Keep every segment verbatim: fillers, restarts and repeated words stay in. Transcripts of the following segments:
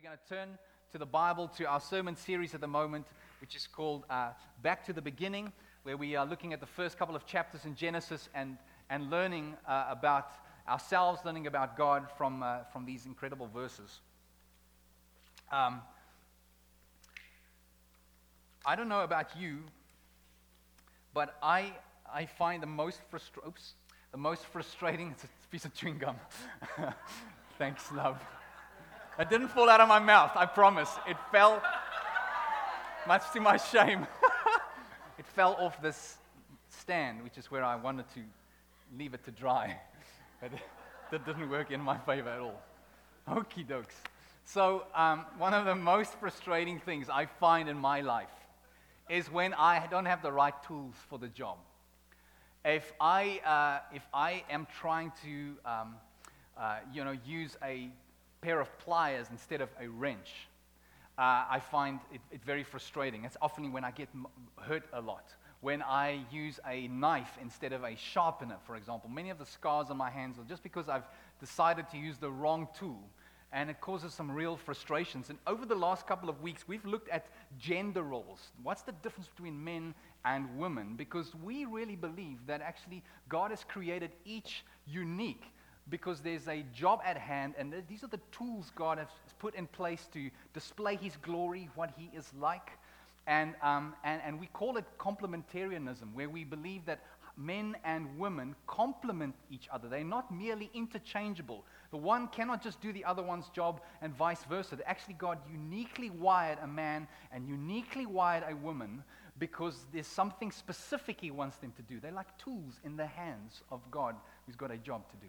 going to turn to the Bible, to our sermon series at the moment, which is called uh, Back to the Beginning, where we are looking at the first couple of chapters in Genesis and, and learning uh, about ourselves, learning about God from, uh, from these incredible verses. Um, I don't know about you, but I I find the most frustra- oops, the most frustrating, it's a piece of chewing gum. Thanks, love. It didn't fall out of my mouth, I promise. It fell, much to my shame. It fell off this stand, which is where I wanted to leave it to dry. But that didn't work in my favor at all. Okie dokes. So um, one of the most frustrating things I find in my life is when I don't have the right tools for the job. If I uh, if I am trying to um, uh, you know use a pair of pliers instead of a wrench, uh, I find it, it very frustrating. It's often when I get m- hurt a lot. When I use a knife instead of a sharpener, for example. Many of the scars on my hands are just because I've decided to use the wrong tool. And it causes some real frustrations. And over the last couple of weeks, we've looked at gender roles. What's the difference between men and women? Because we really believe that actually God has created each unique, because there's a job at hand, and th- these are the tools God has put in place to display His glory, what He is like. And, um, and, and we call it complementarianism, where we believe that men and women complement each other. They're not merely interchangeable. The one cannot just do the other one's job and vice versa. Actually, God uniquely wired a man and uniquely wired a woman because there's something specific He wants them to do. They're like tools in the hands of God who's got a job to do.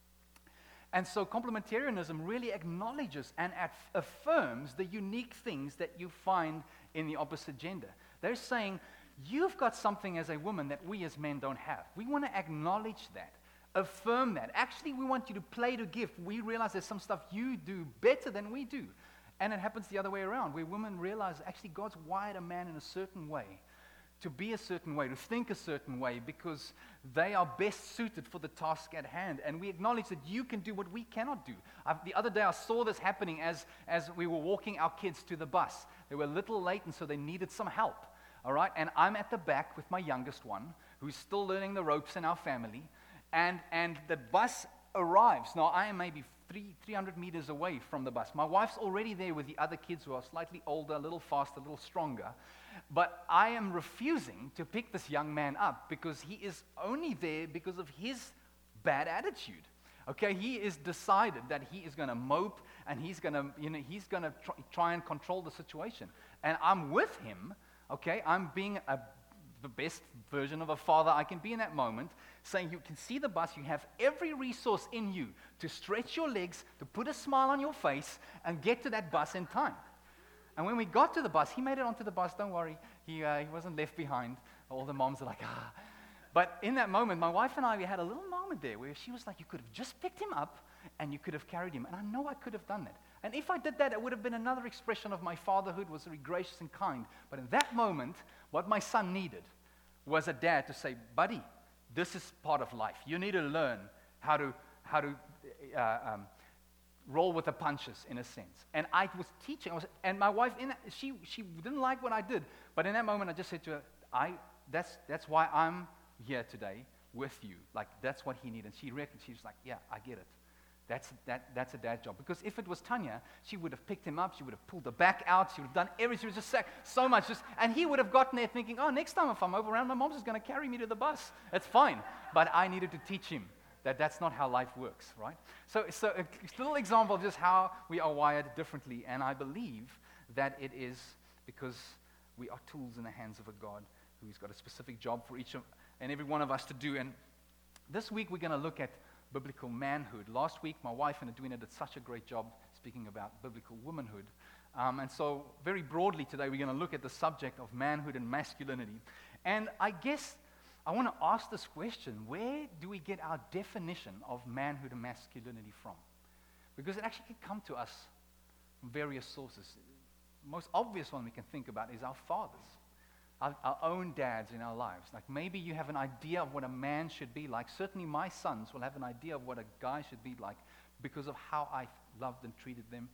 And so complementarianism really acknowledges and aff- affirms the unique things that you find in the opposite gender. They're saying, you've got something as a woman that we as men don't have. We want to acknowledge that, affirm that. Actually, we want you to play to give. We realize there's some stuff you do better than we do. And it happens the other way around, where women realize actually God's wired a man in a certain way, to be a certain way, to think a certain way, because they are best suited for the task at hand. And we acknowledge that you can do what we cannot do. I've, the other day I saw this happening as, as we were walking our kids to the bus. They were a little late, and so they needed some help. All right, and I'm at the back with my youngest one, who's still learning the ropes in our family, and, and the bus arrives. Now, I am maybe three, 300 meters away from the bus. My wife's already there with the other kids who are slightly older, a little faster, a little stronger, but I am refusing to pick this young man up because he is only there because of his bad attitude. Okay, he is decided that he is going to mope and he's going to, you know, he's going to tr- try and control the situation, and I'm with him. Okay, I'm being a, the best version of a father I can be in that moment, saying you can see the bus, you have every resource in you to stretch your legs, to put a smile on your face, and get to that bus in time. And when we got to the bus, he made it onto the bus, don't worry, he, uh, he wasn't left behind. All the moms are like, ah. But in that moment, my wife and I, we had a little moment there where she was like, you could have just picked him up, and you could have carried him. And I know I could have done that. And if I did that, it would have been another expression of my fatherhood, was very gracious and kind. But in that moment, what my son needed was a dad to say, buddy, this is part of life. You need to learn how to how to uh, um, roll with the punches, in a sense. And I was teaching, I was, and my wife, in that, she she didn't like what I did. But in that moment, I just said to her, I that's that's why I'm here today with you. Like, that's what he needed. And she reckoned, she was like, yeah, I get it. That's that. That's a dad job. Because if it was Tanya, she would have picked him up. She would have pulled the back out. She would have done everything. She would just say so much. Just, and he would have gotten there thinking, oh, next time if I'm over around, my mom's just going to carry me to the bus. That's fine. But I needed to teach him that that's not how life works, right? So, so a little example of just how we are wired differently. And I believe that it is because we are tools in the hands of a God who's got a specific job for each of, and every one of us to do. And this week we're going to look at biblical manhood. Last week, my wife and Edwina did such a great job speaking about biblical womanhood. Um, and so, very broadly today, we're going to look at the subject of manhood and masculinity. And I guess I want to ask this question: where do we get our definition of manhood and masculinity from? Because it actually can come to us from various sources. The most obvious one we can think about is our fathers. Our, our own dads in our lives. Like, maybe you have an idea of what a man should be like. Certainly my sons will have an idea of what a guy should be like because of how I loved and treated them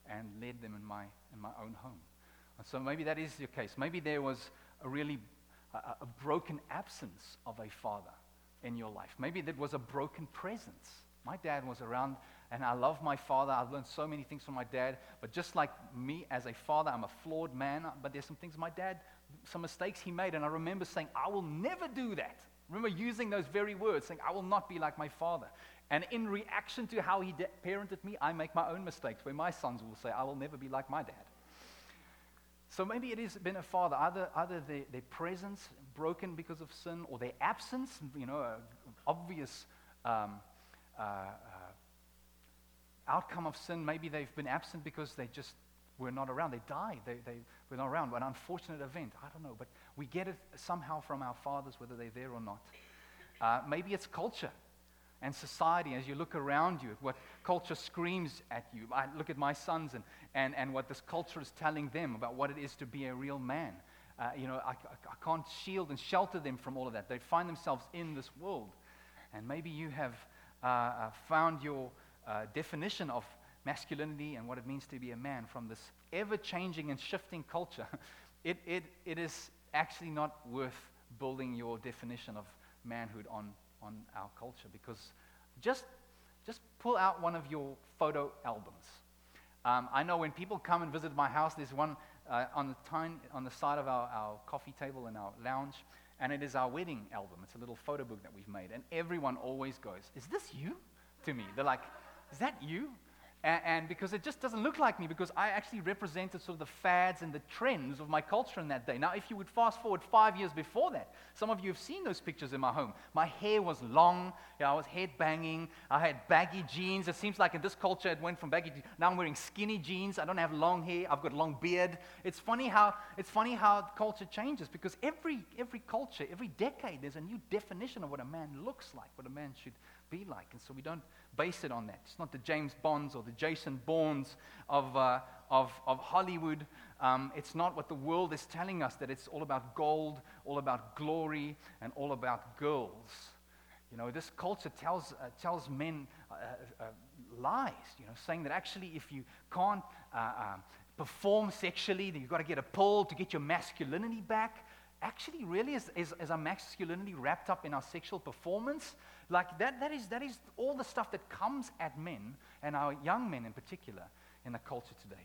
and led them in my, in my own home. And so maybe that is your case. Maybe there was a really a, a broken absence of a father in your life. Maybe there was a broken presence. My dad was around, and I love my father. I've learned so many things from my dad, but just like me as a father, I'm a flawed man, but there's some things my dad, some mistakes he made, and I remember saying, I will never do that. I remember using those very words, saying, I will not be like my father. And in reaction to how he de- parented me, I make my own mistakes, where my sons will say, I will never be like my dad. So maybe it has been a father, either, either their, their presence broken because of sin, or their absence, you know, an obvious um, uh, uh, outcome of sin. Maybe they've been absent because they just were not around. They died. They, they were not around. An unfortunate event. I don't know. But we get it somehow from our fathers, whether they're there or not. Uh, maybe it's culture and society. As you look around you, what culture screams at you. I look at my sons and, and, and what this culture is telling them about what it is to be a real man. Uh, you know, I, I, I can't shield and shelter them from all of that. They find themselves in this world. And maybe you have uh, uh, found your uh, definition of masculinity and what it means to be a man from this ever-changing and shifting culture. It, it, it is actually not worth building your definition of manhood on, on our culture, because just, just pull out one of your photo albums. Um, I know when people come and visit my house, there's one uh, on, the time, on the side of our, our coffee table in our lounge, and it is our wedding album. It's a little photo book that we've made, and everyone always goes, is this you? To me. They're like, is that you? And, and because it just doesn't look like me, because I actually represented sort of the fads and the trends of my culture in that day. Now, if you would fast forward five years before that, some of you have seen those pictures in my home. My hair was long. Yeah, I was head banging. I had baggy jeans. It seems like in this culture it went from baggy jeans. Now I'm wearing skinny jeans. I don't have long hair. I've got a long beard. It's funny how it's funny how culture changes, because every every culture, every decade, there's a new definition of what a man looks like, what a man should be like. And so we don't base it on that. It's not the James Bonds or the Jason Bournes of, uh, of, of Hollywood. Um, it's not what the world is telling us, that it's all about gold, all about glory, and all about girls. You know, this culture tells, uh, tells men uh, uh, lies, you know, saying that actually if you can't uh, uh, perform sexually, then you've got to get a pill to get your masculinity back. Actually, really, is, is, is our masculinity wrapped up in our sexual performance? Like, that, that, is, that is all the stuff that comes at men, and our young men in particular, in the culture today.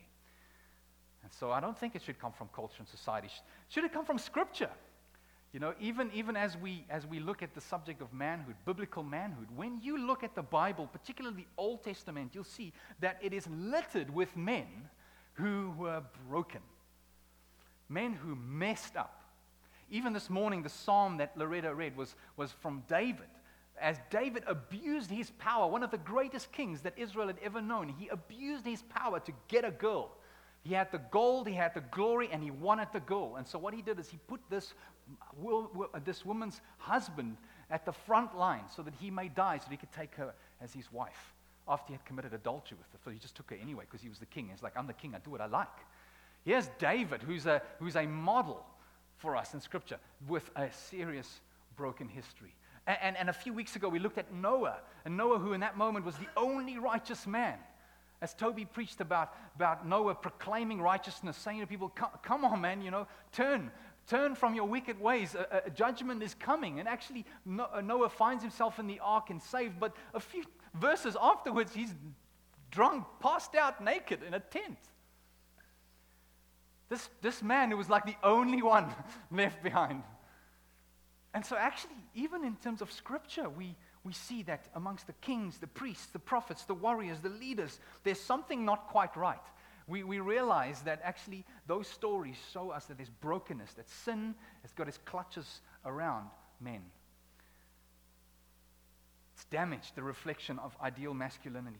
And so I don't think it should come from culture and society. Should it come from Scripture? You know, even, even as we, as we look at the subject of manhood, biblical manhood, when you look at the Bible, particularly the Old Testament, you'll see that it is littered with men who were broken, men who messed up. Even this morning, the psalm that Loretta read was, was from David. As David abused his power, one of the greatest kings that Israel had ever known, he abused his power to get a girl. He had the gold, he had the glory, and he wanted the girl. And so what he did is he put this, this woman's husband at the front line so that he may die, so that he could take her as his wife after he had committed adultery with her. So he just took her anyway because he was the king. He's like, I'm the king, I do what I like. Here's David, who's a, who's a model for us in Scripture, with a serious broken history. And, and, and a few weeks ago, we looked at Noah, and Noah, who in that moment was the only righteous man. As Toby preached about, about Noah proclaiming righteousness, saying to people, come, come on, man, you know, turn, turn from your wicked ways. A, a judgment is coming. And actually, Noah finds himself in the ark and saved, but a few verses afterwards, he's drunk, passed out, naked in a tent. This, this man who was like the only one left behind. And so actually, even in terms of Scripture, we, we see that amongst the kings, the priests, the prophets, the warriors, the leaders, there's something not quite right. We, we realize that actually those stories show us that there's brokenness, that sin has got its clutches around men. It's damaged the reflection of ideal masculinity.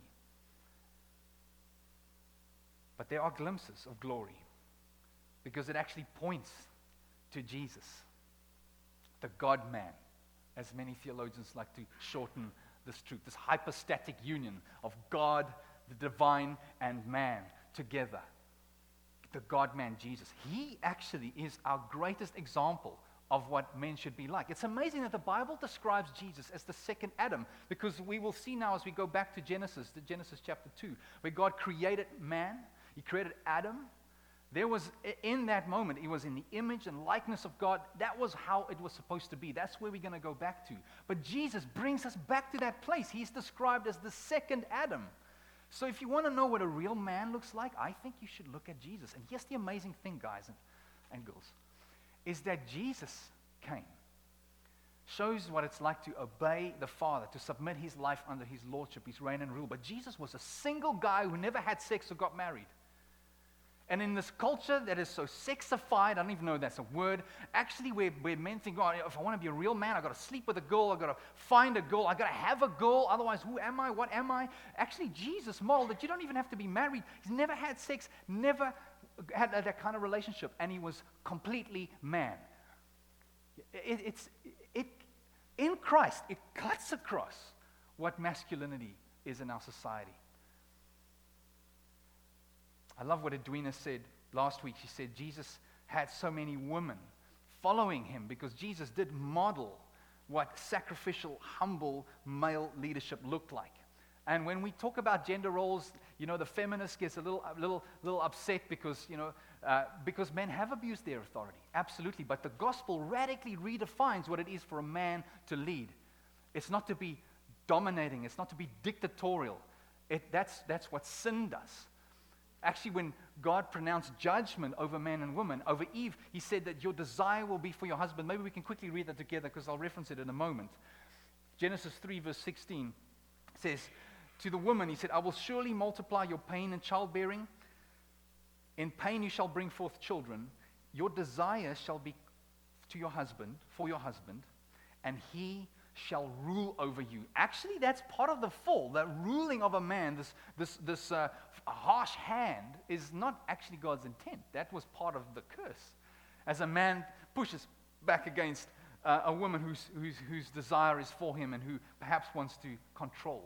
But there are glimpses of glory, because it actually points to Jesus, the God-man, as many theologians like to shorten this truth, this hypostatic union of God, the divine, and man together. The God-man, Jesus. He actually is our greatest example of what men should be like. It's amazing that the Bible describes Jesus as the second Adam, because we will see now as we go back to Genesis, to Genesis chapter two, where God created man. He created Adam. There was, in that moment, he was in the image and likeness of God. That was how it was supposed to be. That's where we're going to go back to. But Jesus brings us back to that place. He's described as the second Adam. So if you want to know what a real man looks like, I think you should look at Jesus. And here's the amazing thing, guys and, and girls, is that Jesus came. Shows what it's like to obey the Father, to submit his life under his lordship, his reign and rule. But Jesus was a single guy who never had sex or got married. And in this culture that is so sexified, I don't even know if that's a word, actually where, where men think, oh, if I want to be a real man, I've got to sleep with a girl, I've got to find a girl, I've got to have a girl, otherwise who am I, what am I? Actually, Jesus modeled that you don't even have to be married. He's never had sex, never had that kind of relationship, and he was completely man. It, it's, it, in Christ, it cuts across what masculinity is in our society. I love what Edwina said last week. She said Jesus had so many women following him because Jesus did model what sacrificial, humble male leadership looked like. And when we talk about gender roles, you know, the feminist gets a little, a little, little upset because, you know, uh, because men have abused their authority. Absolutely. But the gospel radically redefines what it is for a man to lead. It's not to be dominating. It's not to be dictatorial. It, that's, that's what sin does. Actually, when God pronounced judgment over man and woman, over Eve, he said that your desire will be for your husband. Maybe we can quickly read that together because I'll reference it in a moment. Genesis three, verse sixteen says, to the woman, he said, I will surely multiply your pain in childbearing. In pain you shall bring forth children. Your desire shall be to your husband, for your husband, and he shall rule over you. Actually, that's part of the fall. The ruling of a man, this, this, this uh, harsh hand, is not actually God's intent. That was part of the curse. As a man pushes back against uh, a woman whose, whose, whose desire is for him and who perhaps wants to control.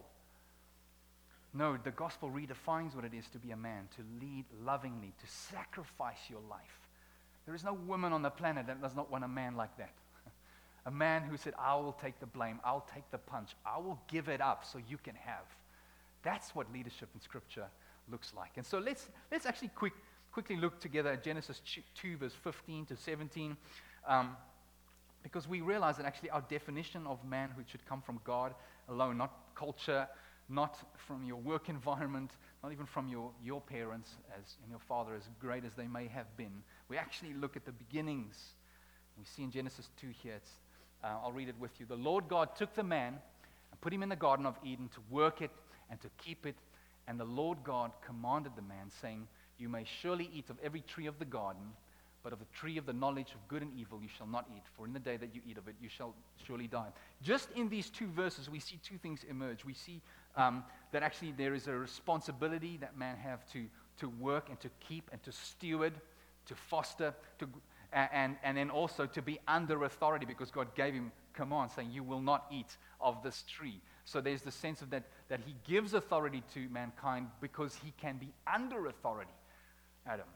No, the gospel redefines what it is to be a man, to lead lovingly, to sacrifice your life. There is no woman on the planet that does not want a man like that. A man who said, I will take the blame, I'll take the punch, I will give it up so you can have. That's what leadership in Scripture looks like. And so let's let's actually quick, quickly look together at Genesis two, verse fifteen to seventeen, um, because we realize that actually our definition of manhood should come from God alone, not culture, not from your work environment, not even from your, your parents as and your father, as great as they may have been. We actually look at the beginnings. We see in Genesis two here, it's Uh, I'll read it with you. The Lord God took the man and put him in the Garden of Eden to work it and to keep it. And the Lord God commanded the man, saying, you may surely eat of every tree of the garden, but of the tree of the knowledge of good and evil you shall not eat, for in the day that you eat of it you shall surely die. Just in these two verses, we see two things emerge. We see um, that actually there is a responsibility that man have to, to work and to keep and to steward, to foster, to And, and then also to be under authority because God gave him command saying you will not eat of this tree. So there's the sense of that, that he gives authority to mankind because he can be under authority, Adam.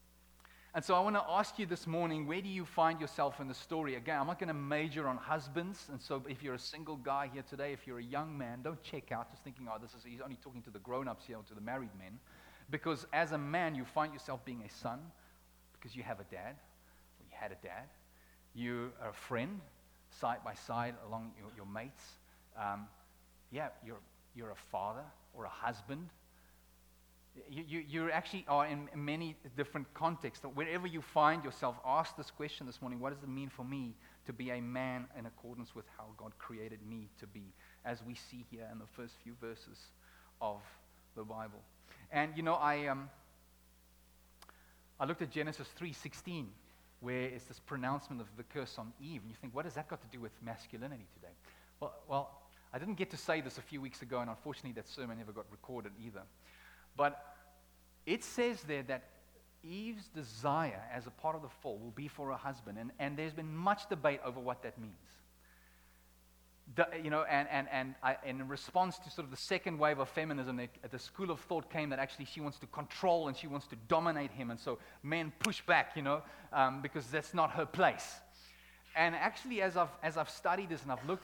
And so I want to ask you this morning, where do you find yourself in the story? Again, I'm not going to major on husbands. And so if you're a single guy here today, if you're a young man, don't check out just thinking, oh, this is he's only talking to the grown-ups here or to the married men. Because as a man, you find yourself being a son because you have a dad. Had a dad, you are a friend, side by side along your, your mates. Um, yeah, you're you're a father or a husband. You you you actually are in many different contexts. Wherever you find yourself, ask this question this morning: what does it mean for me to be a man in accordance with how God created me to be? As we see here in the first few verses of the Bible, and you know, I um I looked at Genesis three sixteen. Where it's this pronouncement of the curse on Eve. And you think, what has that got to do with masculinity today? Well, well, I didn't get to say this a few weeks ago, and unfortunately that sermon never got recorded either. But it says there that Eve's desire as a part of the fall will be for her husband. And, and there's been much debate over what that means. The, you know, and, and, and I, in response to sort of the second wave of feminism, the, the school of thought came that actually she wants to control and she wants to dominate him. And so men push back, you know, um, because that's not her place. And actually, as I've, as I've studied this and I've looked at it,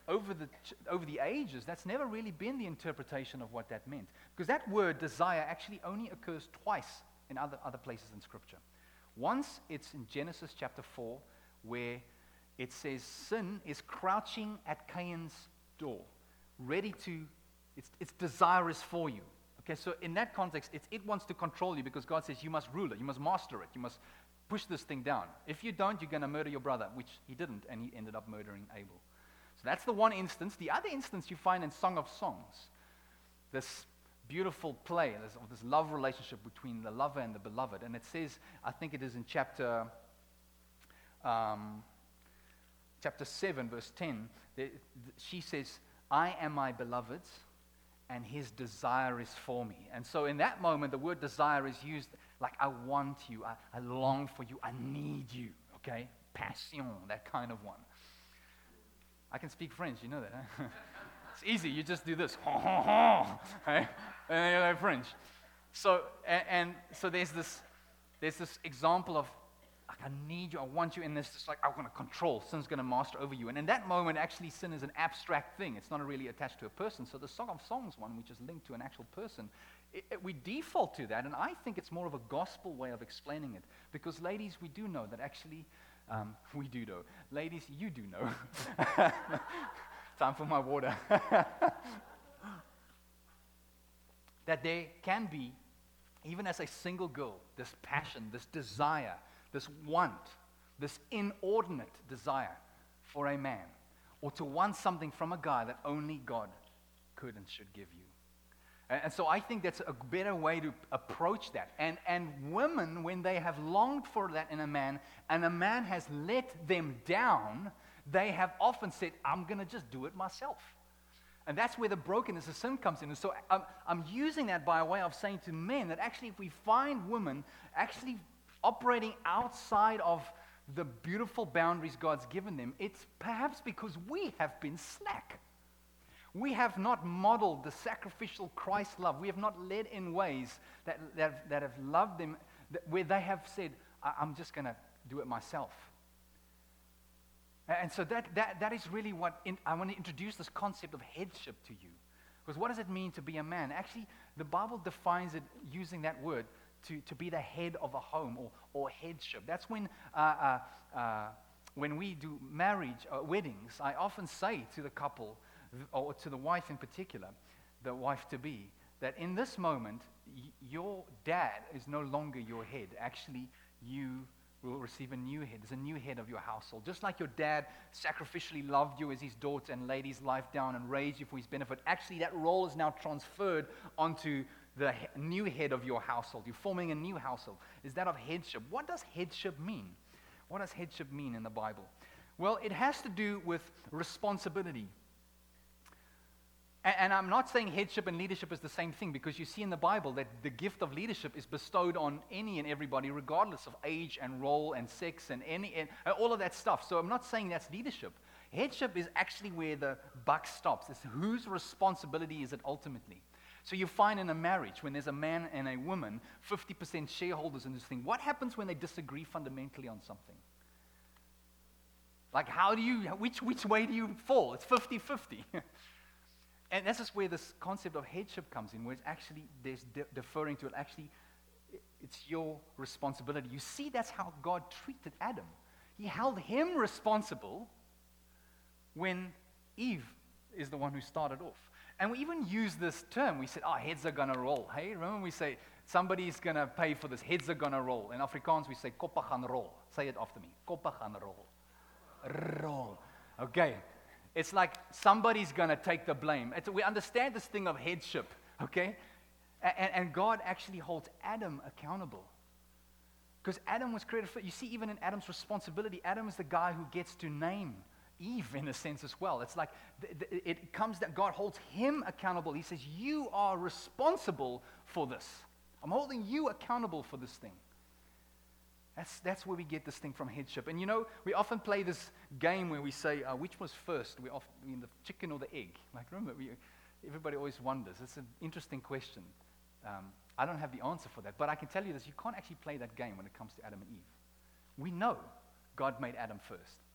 over the, ch- over the ages, that's never really been the interpretation of what that meant. Because that word desire actually only occurs twice in other, other places in Scripture. Once it's in Genesis chapter four, where it says sin is crouching at Cain's door, ready to, its, its desire is for you. Okay, so in that context, it's, it wants to control you because God says you must rule it, you must master it, you must push this thing down. If you don't, you're going to murder your brother, which he didn't, and he ended up murdering Abel. So that's the one instance. The other instance you find in Song of Songs, this beautiful play of this love relationship between the lover and the beloved. And it says, I think it is in chapter um, chapter seven, verse ten, that she says, I am my beloved's, and his desire is for me. And so in that moment, the word desire is used like, I want you, I, I long for you, I need you, okay? Passion, that kind of one. I can speak French, you know that, huh? It's easy, you just do this, right? And you're like French. So, and, and so there's this, there's this example of, like, I need you, I want you, and this just like, I'm going to control, sin's going to master over you. And in that moment, actually, sin is an abstract thing. It's not really attached to a person. So the Song of Songs one, which is linked to an actual person, it, it, we default to that, and I think it's more of a gospel way of explaining it. Because ladies, we do know that actually, um, we do know. Ladies, you do know. Time for my water. That there can be, even as a single girl, this passion, this desire, this want, this inordinate desire for a man, or to want something from a guy that only God could and should give you. And, and so I think that's a better way to approach that. And, and women, when they have longed for that in a man, and a man has let them down, they have often said, I'm going to just do it myself. And that's where the brokenness of sin comes in. And so I'm, I'm using that by way of saying to men that actually if we find women actually operating outside of the beautiful boundaries God's given them, it's perhaps because we have been slack. We have not modeled the sacrificial Christ love. We have not led in ways that, that, that have loved them, that, where they have said, I, I'm just going to do it myself. And so that, that, that is really what, in, I want to introduce this concept of headship to you. Because what does it mean to be a man? Actually, the Bible defines it using that word, to, to be the head of a home, or, or headship. That's when, uh, uh, uh, when we do marriage, uh, weddings, I often say to the couple, or to the wife in particular, the wife-to-be, that in this moment, y- your dad is no longer your head. Actually, you will receive a new head. There's a new head of your household. Just like your dad sacrificially loved you as his daughter and laid his life down and raised you for his benefit, actually that role is now transferred onto the he- new head of your household. You're forming a new household. Is that of headship? What does headship mean? What does headship mean in the Bible? Well, it has to do with responsibility. And I'm not saying headship and leadership is the same thing, because you see in the Bible that the gift of leadership is bestowed on any and everybody, regardless of age and role and sex and any and all of that stuff. So I'm not saying that's leadership. Headship is actually where the buck stops. It's whose responsibility is it ultimately. So you find in a marriage, when there's a man and a woman, fifty percent shareholders in this thing, what happens when they disagree fundamentally on something? Like how do you, which, which way do you fall? It's fifty-fifty. And this is where this concept of headship comes in, where it's actually, there's de- deferring to it, actually, it's your responsibility. You see, that's how God treated Adam. He held him responsible when Eve is the one who started off. And we even use this term. We said, oh, heads are going to roll. Hey, remember we say, somebody's going to pay for this. Heads are going to roll. In Afrikaans, we say, koppe gaan rol. Say it after me. Koppe gaan rol. Roll. Okay. It's like somebody's going to take the blame. It's, we understand this thing of headship, okay? And, and God actually holds Adam accountable. Because Adam was created for, you see, even in Adam's responsibility, Adam is the guy who gets to name Eve in a sense as well. It's like the, the, it comes that God holds him accountable. He says, you are responsible for this. I'm holding you accountable for this thing. That's, that's where we get this thing from headship. And you know, we often play this game where we say, uh, which was first? We often, I mean, the chicken or the egg? Like, remember, we, everybody always wonders. It's an interesting question. Um, I don't have the answer for that. But I can tell you this, you can't actually play that game when it comes to Adam and Eve. We know God made Adam first.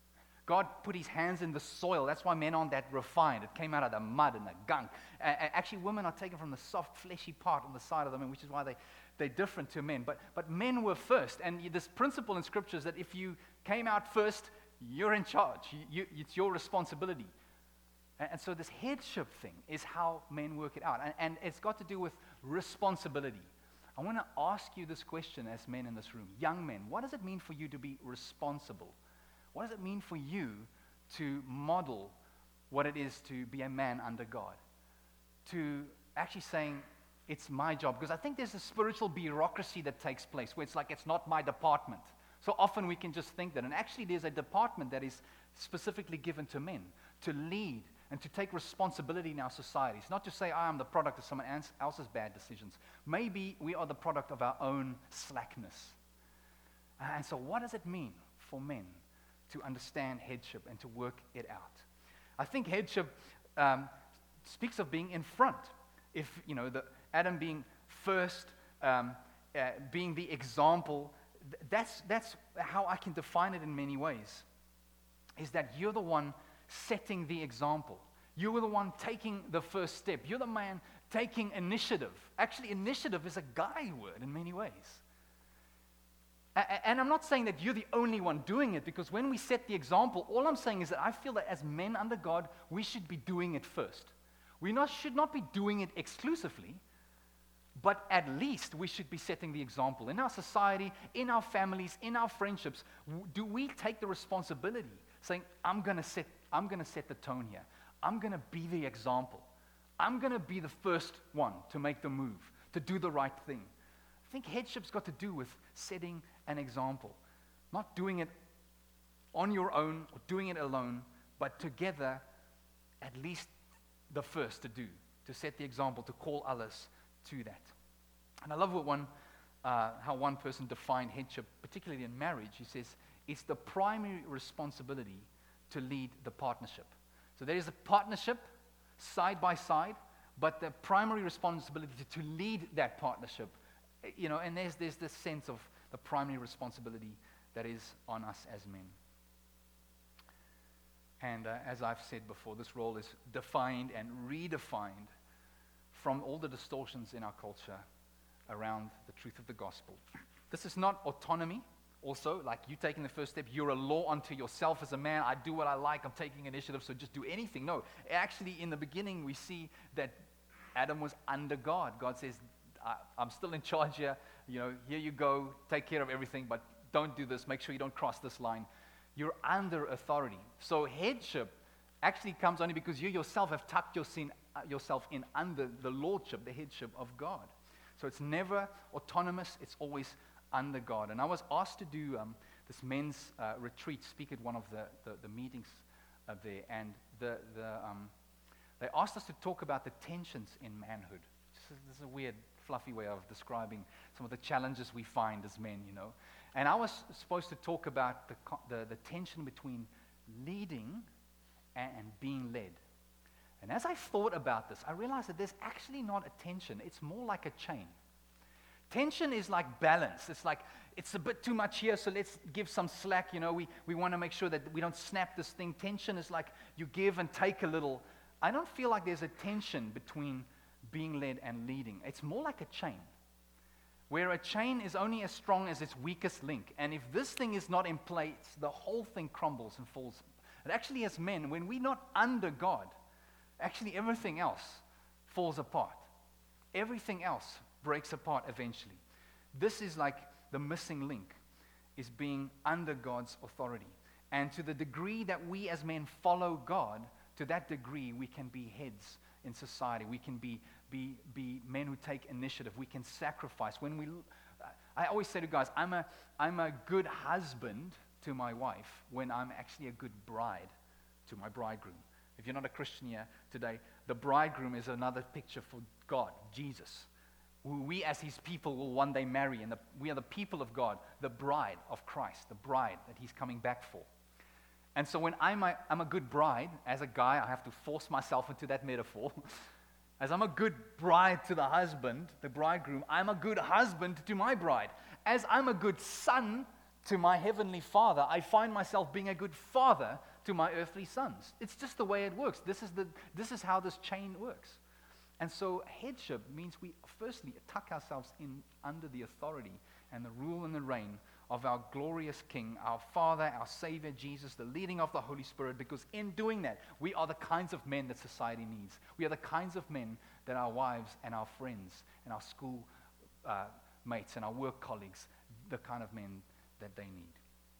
God put his hands in the soil. That's why men aren't that refined. It came out of the mud and the gunk. Uh, actually, women are taken from the soft, fleshy part on the side of them, which is why they, they're different to men. But, but men were first. And this principle in Scripture is that if you came out first, you're in charge. You, you, it's your responsibility. And, and so this headship thing is how men work it out. And, and it's got to do with responsibility. I want to ask you this question as men in this room. Young men, what does it mean for you to be responsible? What does it mean for you to model what it is to be a man under God? To actually saying, it's my job. Because I think there's a spiritual bureaucracy that takes place where it's like, it's not my department. So often we can just think that. And actually there's a department that is specifically given to men to lead and to take responsibility in our societies. Not to say, I am the product of someone else's bad decisions. Maybe we are the product of our own slackness. And so what does it mean for men to understand headship and to work it out? I think headship um, speaks of being in front. If, you know, the Adam being first, um, uh, being the example, th- that's, that's how I can define it in many ways, is that you're the one setting the example. You were the one taking the first step. You're the man taking initiative. Actually, initiative is a guy word in many ways. And I'm not saying that you're the only one doing it, because when we set the example, all I'm saying is that I feel that as men under God, we should be doing it first. We not, should not be doing it exclusively, but at least we should be setting the example. In our society, in our families, in our friendships, do we take the responsibility, saying, I'm going to set, I'm going to set the tone here. I'm going to be the example. I'm going to be the first one to make the move, to do the right thing. I think headship's got to do with setting an example. Not doing it on your own or doing it alone, but together, at least the first to do, to set the example, to call others to that. And I love what one, uh, how one person defined headship, particularly in marriage. He says, it's the primary responsibility to lead the partnership. So there is a partnership side by side, but the primary responsibility to lead that partnership. You know, and there's, there's this sense of the primary responsibility that is on us as men. And uh, as I've said before, this role is defined and redefined from all the distortions in our culture around the truth of the gospel. This is not autonomy, also, like you taking the first step. You're a law unto yourself as a man. I do what I like. I'm taking initiative, so just do anything. No, actually, in the beginning, we see that Adam was under God. God says, I'm still in charge here. You know, here you go. Take care of everything, but don't do this. Make sure you don't cross this line. You're under authority. So headship actually comes only because you yourself have tucked your sin, uh, yourself in under the lordship, the headship of God. So it's never autonomous. It's always under God. And I was asked to do um, this men's uh, retreat, speak at one of the, the, the meetings uh, there. And the, the, um, they asked us to talk about the tensions in manhood. This is a weird, fluffy way of describing some of the challenges we find as men, you know. And I was supposed to talk about the, the, the tension between leading and, and being led. And as I thought about this, I realized that there's actually not a tension. It's more like a chain. Tension is like balance. It's like, it's a bit too much here, so let's give some slack. You know, we, we want to make sure that we don't snap this thing. Tension is like you give and take a little. I don't feel like there's a tension between being led and leading. It's more like a chain, where a chain is only as strong as its weakest link. And if this thing is not in place, the whole thing crumbles and falls. And actually, as men, when we're not under God, actually everything else falls apart. Everything else breaks apart eventually. This is like the missing link, is being under God's authority. And to the degree that we as men follow God, to that degree we can be heads in society. We can be, be, be men who take initiative. We can sacrifice. When we, I always say to guys, I'm a, I'm a good husband to my wife when I'm actually a good bride to my bridegroom. If you're not a Christian here today, the bridegroom is another picture for God, Jesus, who we as his people will one day marry. And the, we are the people of God, the bride of Christ, the bride that he's coming back for. And so when I'm a, I'm a good bride, as a guy, I have to force myself into that metaphor. As I'm a good bride to the husband, the bridegroom, I'm a good husband to my bride. As I'm a good son to my heavenly Father, I find myself being a good father to my earthly sons. It's just the way it works. This is, the, this is how this chain works. And so headship means we firstly tuck ourselves in under the authority and the rule and the reign of our glorious King, our Father, our Savior, Jesus, the leading of the Holy Spirit, because in doing that, we are the kinds of men that society needs. We are the kinds of men that our wives and our friends and our school uh, mates and our work colleagues, the kind of men that they need.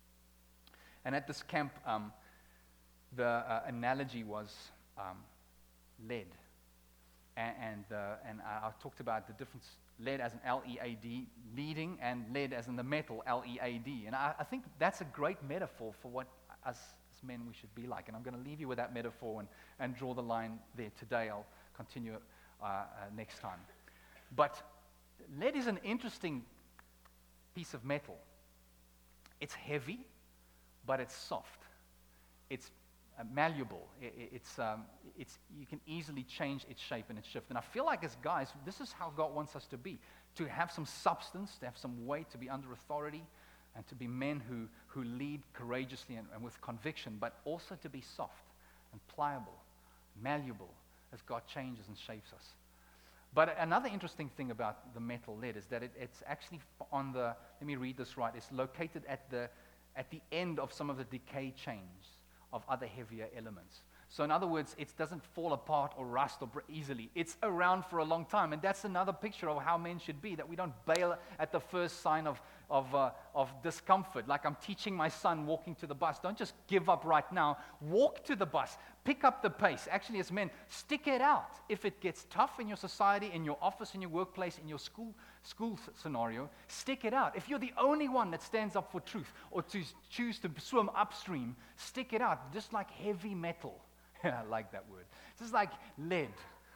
And at this camp, um, the uh, analogy was um, lead. And, and, uh, and I, I talked about the difference, lead as an L E A D, leading, and lead as in the metal, L E A D. And I, I think that's a great metaphor for what us as men we should be like. And I'm going to leave you with that metaphor and, and draw the line there today. I'll continue uh, uh, next time. But lead is an interesting piece of metal. It's heavy, but it's soft. It's uh, malleable. It, it, it's, um, it's, you can easily change its shape and its shift. And I feel like as guys, this is how God wants us to be, to have some substance, to have some weight, to be under authority, and to be men who, who lead courageously and, and with conviction, but also to be soft and pliable, malleable, as God changes and shapes us. But another interesting thing about the metal lead is that it, it's actually on the, let me read this right, it's located at the, at the end of some of the decay chains of other heavier elements. So in other words, it doesn't fall apart or rust or easily. It's around for a long time. And that's another picture of how men should be, that we don't bail at the first sign of, of, uh, of discomfort. Like I'm teaching my son walking to the bus. Don't just give up right now. Walk to the bus. Pick up the pace. Actually, as men, stick it out. If it gets tough in your society, in your office, in your workplace, in your school, school scenario, stick it out. If you're the only one that stands up for truth or to choose to swim upstream, stick it out. Just like heavy metal. I like that word. This is like lead.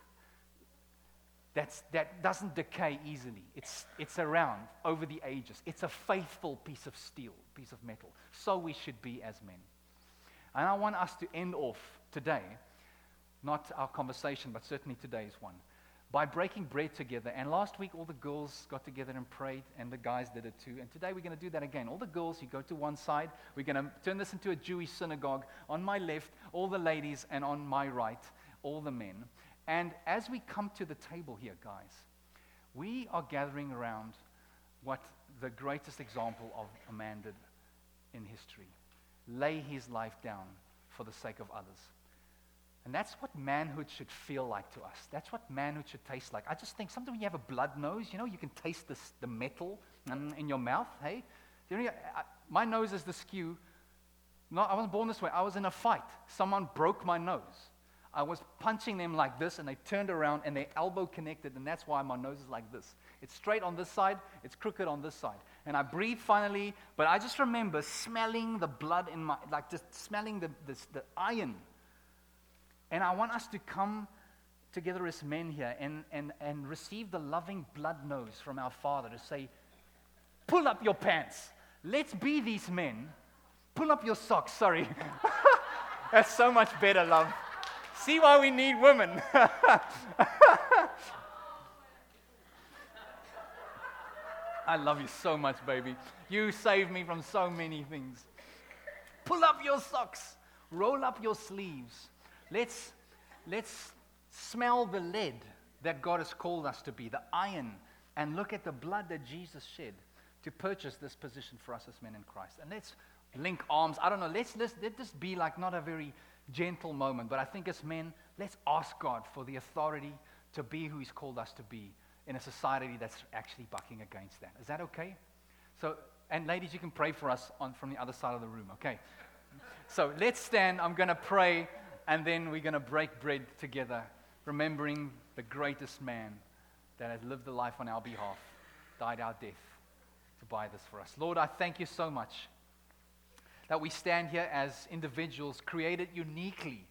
That's, that doesn't decay easily. It's, it's around over the ages. It's a faithful piece of steel, piece of metal. So we should be as men. And I want us to end off today, not our conversation, but certainly today's one, by breaking bread together. And last week, all the girls got together and prayed, and the guys did it too. And today, we're going to do that again. All the girls, you go to one side. We're going to turn this into a Jewish synagogue. On my left, all the ladies, and on my right, all the men. And as we come to the table here, guys, we are gathering around what the greatest example of a man did in history. Lay his life down for the sake of others. And that's what manhood should feel like to us. That's what manhood should taste like. I just think sometimes when you have a blood nose, you know, you can taste this, the metal in your mouth. Hey, you know, I, my nose is the skew. No, I wasn't born this way. I was in a fight. Someone broke my nose. I was punching them like this, and they turned around, and their elbow connected, and that's why my nose is like this. It's straight on this side. It's crooked on this side. And I breathe finally, but I just remember smelling the blood in my, like just smelling the, the, the iron. And I want us to come together as men here and, and, and receive the loving blood nose from our Father to say, pull up your pants. Let's be these men. Pull up your socks. Sorry. That's so much better, love. See why we need women. I love you so much, baby. You saved me from so many things. Pull up your socks. Roll up your sleeves. Let's, let's smell the lead that God has called us to be, the iron, and look at the blood that Jesus shed to purchase this position for us as men in Christ. And let's link arms. I don't know, let's, let's let this be like not a very gentle moment, but I think as men, let's ask God for the authority to be who He's called us to be in a society that's actually bucking against that. Is that okay? So, and ladies, you can pray for us on from the other side of the room, okay? So let's stand. I'm going to pray. And then we're going to break bread together, remembering the greatest man that has lived the life on our behalf, died our death to buy this for us. Lord, I thank you so much that we stand here as individuals created uniquely,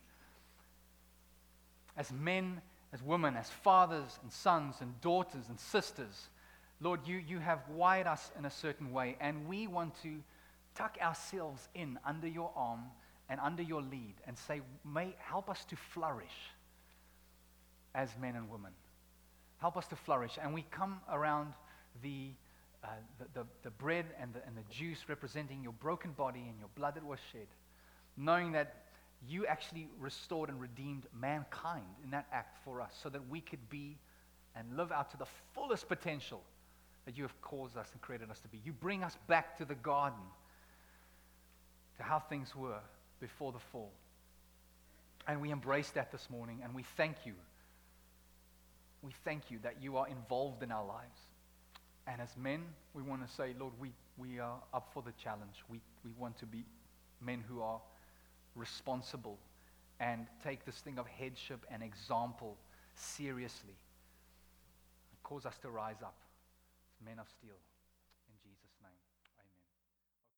as men, as women, as fathers and sons and daughters and sisters. Lord, you, you have wired us in a certain way, and we want to tuck ourselves in under your arm and under your lead, and say, may help us to flourish as men and women. Help us to flourish. And we come around the, uh, the, the, the bread and the, and the juice representing your broken body and your blood that was shed, knowing that You actually restored and redeemed mankind in that act for us so that we could be and live out to the fullest potential that you have caused us and created us to be. You bring us back to the garden, to how things were before the fall. And we embrace that this morning, and we thank you. We thank you that you are involved in our lives. And as men, we want to say, Lord, we, we are up for the challenge. We, we want to be men who are responsible and take this thing of headship and example seriously. Cause us to rise up as men of steel.